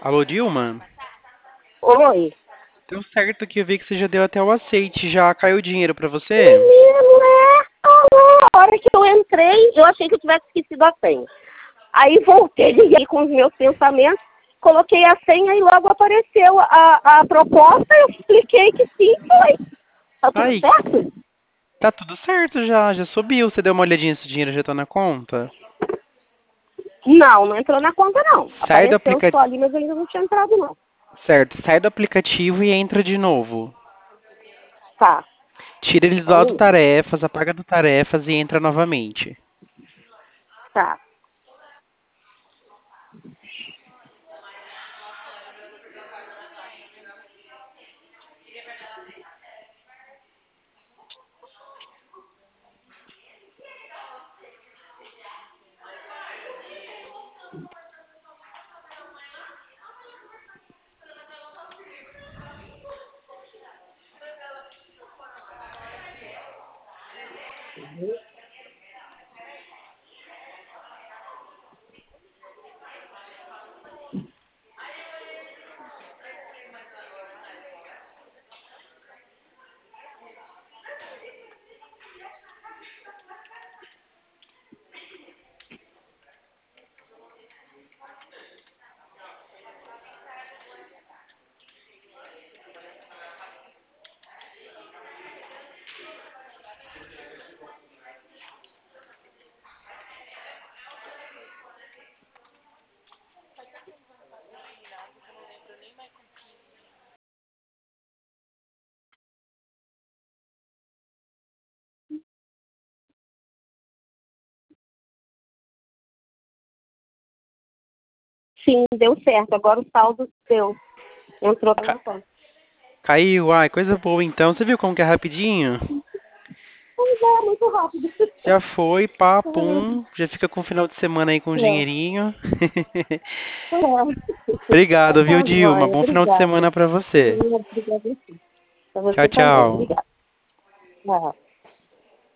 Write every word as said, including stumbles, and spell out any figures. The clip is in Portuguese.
Alô, Dilma? Oi. Deu certo que eu vi que você já deu até o aceite. Já caiu o dinheiro pra você? Menino, né? Alô, a hora que eu entrei, eu achei que eu tivesse esquecido a senha. Aí voltei liguei com os meus pensamentos, coloquei a senha e logo apareceu a, a proposta, eu expliquei que sim, foi. Tá tudo Ai, certo? tá tudo certo já. Já subiu. Você deu uma olhadinha se o dinheiro já tá na conta? Não, não entrou na conta não. Sai do Apareceu só aplicativo. ali, mas eu ainda não tinha entrado não. Certo, sai do aplicativo e entra de novo. Tá, Tira eles só do um auto minuto. tarefas, apaga do tarefas e entra novamente. Tá. Sim, deu certo. Agora o saldo deu. Entrou na Ca- minha conta. Caiu, ai, coisa boa então. Você viu como que é rapidinho? Pois é, muito rápido. Já foi, pá, pum. Já fica com o final de semana aí com um É, dinheirinho. é. Então Obrigado, viu, tá Dilma? jóia. Bom final de Obrigada. semana pra você. Obrigada. Pra Tchau, você também. tchau. Obrigada. Tchau.